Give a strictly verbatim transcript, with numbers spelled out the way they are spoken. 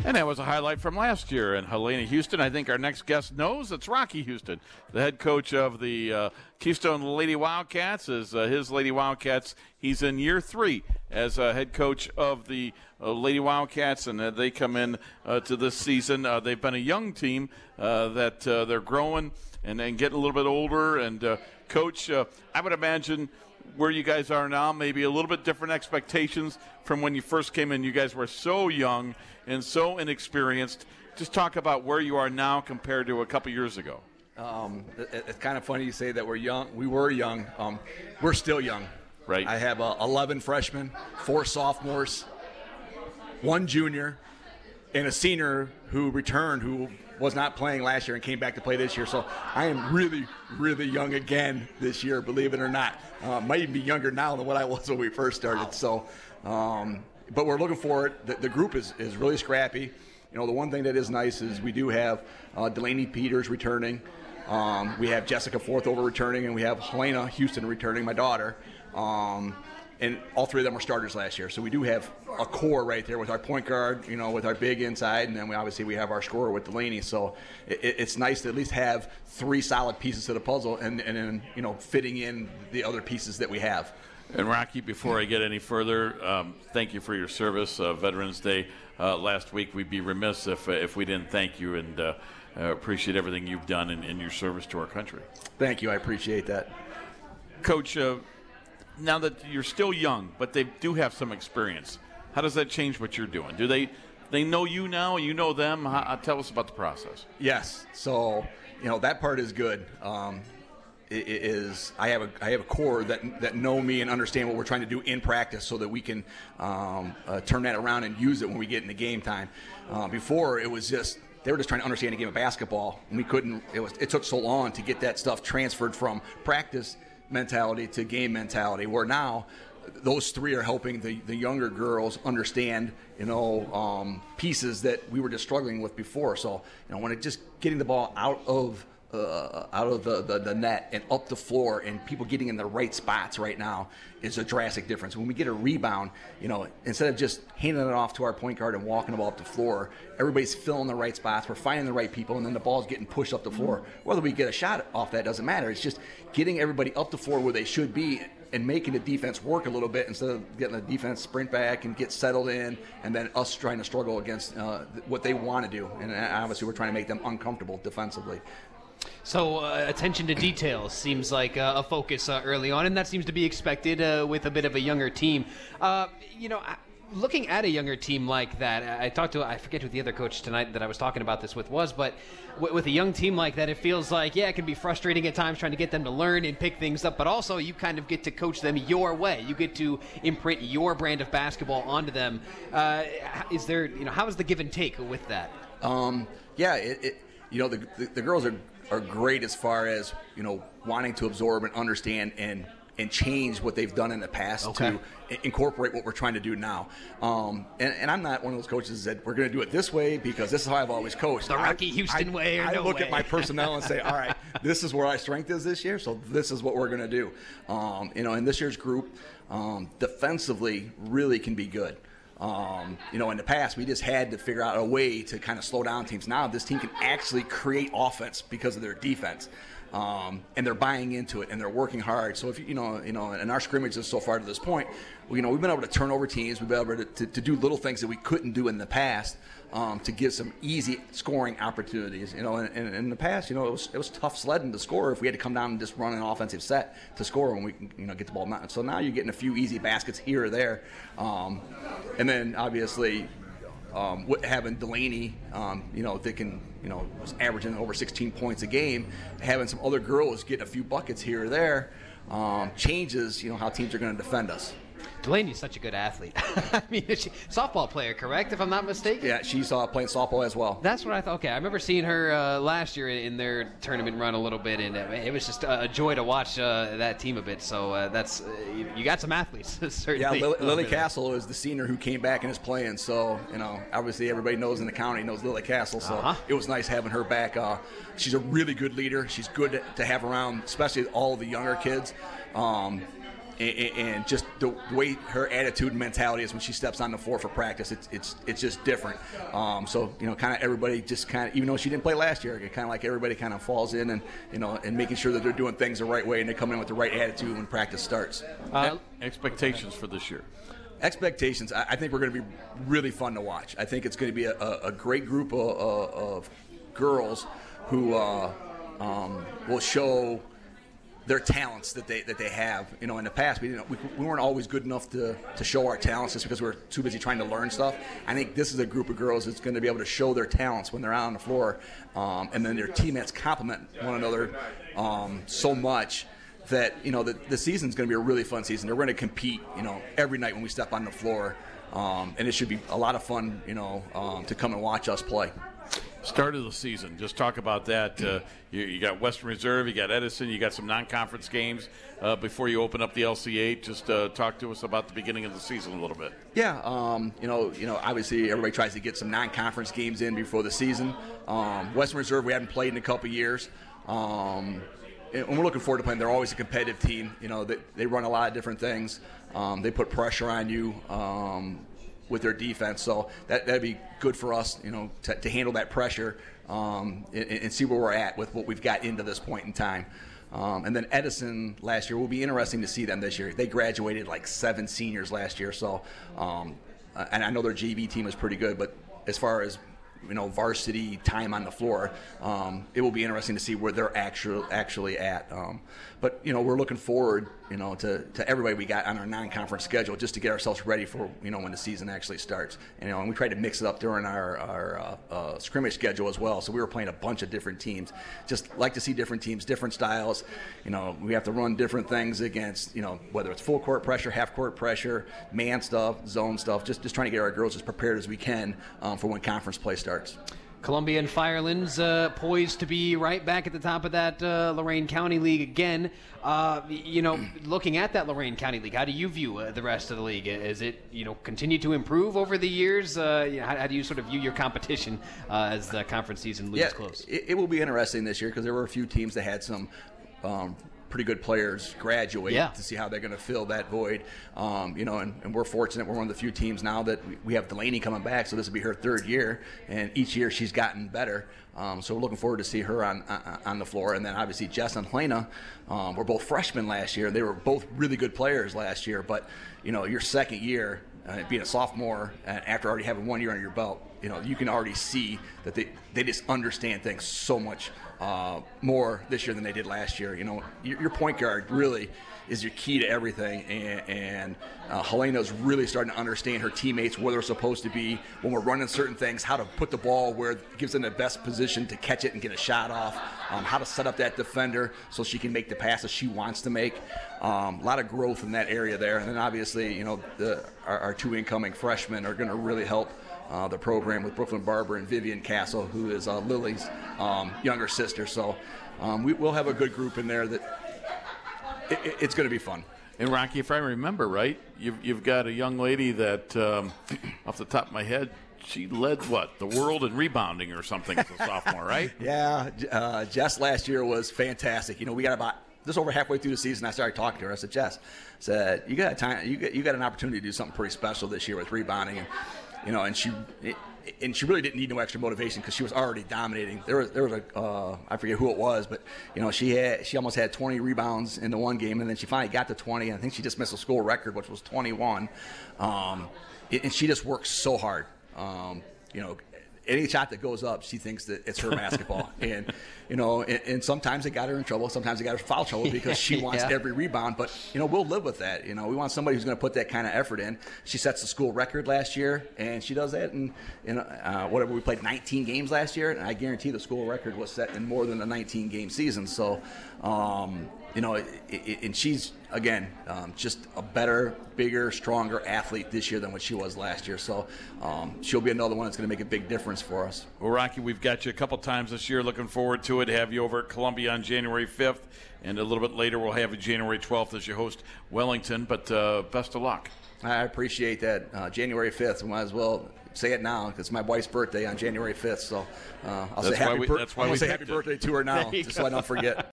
And that was a highlight from last year. And Helena Houston, I think our next guest knows. It's Rocky Houston, the head coach of the uh, Keystone Lady Wildcats. As uh, his Lady Wildcats, he's in year three as uh, head coach of the uh, Lady Wildcats, and uh, they come in uh, to this season. Uh, they've been a young team uh, that uh, they're growing and, and getting a little bit older. And uh, Coach, uh, I would imagine where you guys are now, maybe a little bit different expectations from when you first came in. You guys were so young and so inexperienced. Just talk about where you are now compared to a couple years ago. Um, it, it's kind of funny you say that we're young. We were young. Um, we're still young. Right. I have uh, eleven freshmen, four sophomores, one junior, and a senior who returned who was not playing last year and came back to play this year. So I am really, really young again this year, believe it or not. Uh, might even be younger now than what I was when we first started. Wow. So, um, but we're looking for it. The, the group is, is really scrappy. You know, the one thing that is nice is we do have uh, Delaney Peters returning. Um, we have Jessica Forthover returning, and we have Helena Houston returning, my daughter. Um, and all three of them were starters last year. So we do have a core right there with our point guard, you know, with our big inside, and then we obviously we have our scorer with Delaney. So it, it's nice to at least have three solid pieces to the puzzle, and and then, you know, fitting in the other pieces that we have. And Rocky, before I get any further, um, thank you for your service. Uh, Veterans Day uh, last week. We'd be remiss if uh, if we didn't thank you, and uh, uh, appreciate everything you've done in, in your service to our country. Thank you. I appreciate that. Coach, uh, now that you're still young, but they do have some experience, how does that change what you're doing? Do they they know you now? You know them? How, tell us about the process. Yes. So, you know, that part is good. Um, it, it is I have a I have a core that that know me and understand what we're trying to do in practice, so that we can um, uh, turn that around and use it when we get into game time. Uh, before, it was just they were just trying to understand a game of basketball, and we couldn't. It was it took so long to get that stuff transferred from practice mentality to game mentality, where now those three are helping the, the younger girls understand, you know, um, pieces that we were just struggling with before. So, you know, when it just getting the ball out of uh, out of the, the, the net and up the floor, and people getting in the right spots right now is a drastic difference. When we get a rebound, you know, instead of just handing it off to our point guard and walking the ball up the floor, everybody's filling the right spots, we're finding the right people, and then the ball's getting pushed up the floor. Whether we get a shot off that doesn't matter. It's just getting everybody up the floor where they should be and making the defense work a little bit instead of getting the defense sprint back and get settled in, and then us trying to struggle against uh, what they want to do. And obviously we're trying to make them uncomfortable defensively. So uh, attention to detail seems like uh, a focus uh, early on, and that seems to be expected uh, with a bit of a younger team. Uh, you know, looking at a younger team like that, I talked to, I forget who the other coach tonight that I was talking about this with was, but w- with a young team like that, it feels like, yeah, it can be frustrating at times trying to get them to learn and pick things up, but also you kind of get to coach them your way. You get to imprint your brand of basketball onto them. Uh, is there, you know, how is the give and take with that? Um, yeah, it, it, you know, the, the, the girls are are great as far as, you know, wanting to absorb and understand and and change what they've done in the past okay. to I- incorporate what we're trying to do now. Um, and, and I'm not one of those coaches that we're going to do it this way because this is how I've always coached. The Rocky Houston I, way or I no look way. at my personnel and say, all right, this is where our strength is this year, so this is what we're going to do. Um, you know, in this year's group, um, defensively really can be good. Um, you know, in the past, we just had to figure out a way to kind of slow down teams. Now this team can actually create offense because of their defense. Um, and they're buying into it, and they're working hard. So if you know, you know, in our scrimmages so far to this point, we, you know, we've been able to turn over teams. We've been able to, to, to do little things that we couldn't do in the past um, to give some easy scoring opportunities. You know, and, and in the past, you know, it was it was tough sledding to score if we had to come down and just run an offensive set to score when we can, you know, get the ball. So now you're getting a few easy baskets here or there, um, and then obviously. Um, having Delaney, um, you know, that can, you know, was averaging over sixteen points a game, having some other girls getting a few buckets here or there, um, changes, you know, how teams are going to defend us. Delaney's such a good athlete. I mean, she, softball player, correct, if I'm not mistaken? Yeah, she's uh, playing softball as well. That's what I thought. Okay, I remember seeing her uh, last year in their tournament run a little bit, and it was just a joy to watch uh, that team a bit. So uh, that's uh, you, you got some athletes, certainly. Yeah, Lily, Lily Castle is the senior who came back and is playing. So, you know, obviously everybody knows in the county knows Lily Castle. So uh-huh. It was nice having her back. Uh, she's a really good leader. She's good to have around, especially all the younger kids. Um, and, and just the way her attitude and mentality is when she steps on the floor for practice, it's it's it's just different. Um, so you know, kind of everybody just kind of, even though she didn't play last year, kind of like everybody kind of falls in and you know and making sure that they're doing things the right way and they come in with the right attitude when practice starts. Uh, expectations for this year. Expectations, I think we're going to be really fun to watch. I think it's going to be a, a great group of, of girls who uh, um, will show their talents that they that they have. You know, in the past, we didn't we, we weren't always good enough to, to show our talents just because we were too busy trying to learn stuff. I think this is a group of girls that's going to be able to show their talents when they're out on the floor, um, and then their teammates complement one another um, so much that, you know, the, the season's going to be a really fun season. They're going to compete, you know, every night when we step on the floor, um, and it should be a lot of fun, you know, um, to come and watch us play. Start of the season, just talk about that. Uh, you, you got Western Reserve, you got Edison, you got some non-conference games uh, before you open up the L C eight. Just uh, talk to us about the beginning of the season a little bit. Yeah, um, you know, you know, obviously everybody tries to get some non-conference games in before the season. Um, Western Reserve, we haven't played in a couple years. Um, And we're looking forward to playing. They're always a competitive team. You know, they, they run a lot of different things. Um, they put pressure on you um, with their defense. So that, that'd be good for us, you know, to, to handle that pressure um, and, and see where we're at with what we've got into this point in time. Um, and then Edison last year, will be interesting to see them this year. They graduated like seven seniors last year. So, um, and I know their J V team is pretty good, but as far as you know, varsity time on the floor, um, it will be interesting to see where they're actually actually at. Um, but you know, we're looking forward, you know, to, to everybody we got on our non-conference schedule just to get ourselves ready for, you know, when the season actually starts. And, you know, and we tried to mix it up during our our uh, uh, scrimmage schedule as well. So we were playing a bunch of different teams. Just like to see different teams, different styles. You know, we have to run different things against, you know, whether it's full court pressure, half court pressure, man stuff, zone stuff. Just just trying to get our girls as prepared as we can um, for when conference play starts. Columbia and Firelands uh, poised to be right back at the top of that uh, Lorain County League again. Uh, you know, looking at that Lorain County League, how do you view uh, the rest of the league? Is it, you know, continue to improve over the years? Uh, you know, how, how do you sort of view your competition uh, as the conference season moves yeah, close? It, it will be interesting this year because there were a few teams that had some um, pretty good players graduate yeah. to see how they're going to fill that void. Um, you know, and, and we're fortunate. We're one of the few teams now that we, we have Delaney coming back, so this will be her third year, and each year she's gotten better. Um, so we're looking forward to see her on on, on the floor. And then obviously Jess and Helena um, were both freshmen last year. They were both really good players last year, but you know, your second year, uh, being a sophomore, and after already having one year under your belt, you know, you can already see that they, they just understand things so much uh, more this year than they did last year. You know, your, your point guard really is your key to everything, and, and uh, Helena's really starting to understand her teammates, where they're supposed to be when we're running certain things, how to put the ball where it gives them the best position to catch it and get a shot off, um, how to set up that defender so she can make the passes she wants to make. Um, a lot of growth in that area there. And then obviously, you know, the, our, our two incoming freshmen are going to really help Uh, the program with Brooklyn Barber and Vivian Castle, who is uh, Lily's um, younger sister. So um, we, we'll have a good group in there that it, it, it's going to be fun. And Rocky, if I remember right, you've, you've got a young lady that, um, off the top of my head, she led, what, the world in rebounding or something as a sophomore, right? Yeah, uh, Jess last year was fantastic. You know, we got about just over halfway through the season, I started talking to her. I said, Jess, I said, you got a time, you got, you got an opportunity to do something pretty special this year with rebounding. And, you know, and she and she really didn't need no extra motivation because she was already dominating. There was there was a uh, I forget who it was, but you know, she had she almost had twenty rebounds in the one game, and then she finally got to twenty. And I think she just missed a school record, which was twenty-one. Um, and she just works so hard. Um, you know, any shot that goes up, she thinks that it's her basketball. And, you know, and, and sometimes it got her in trouble. Sometimes it got her foul trouble because she wants yeah. every rebound. But, you know, we'll live with that. You know, we want somebody who's going to put that kind of effort in. She sets the school record last year, and she does that in, in uh, whatever, we played nineteen games last year. And I guarantee the school record was set in more than a nineteen-game season. So, um, you know, it, it, and she's, again, um, just a better, bigger, stronger athlete this year than what she was last year. So um, she'll be another one that's going to make a big difference for us. Well, Rocky, we've got you a couple times this year. Looking forward to it. Have you over at Columbia on January fifth. And a little bit later, we'll have you January twelfth as you host Wellington. But uh, best of luck. I appreciate that. Uh, January fifth, we might as well say it now because it's my wife's birthday on January fifth. So uh, I'll that's say happy, we, bir- that's why I'll we say happy it. birthday to her now, just so I don't forget.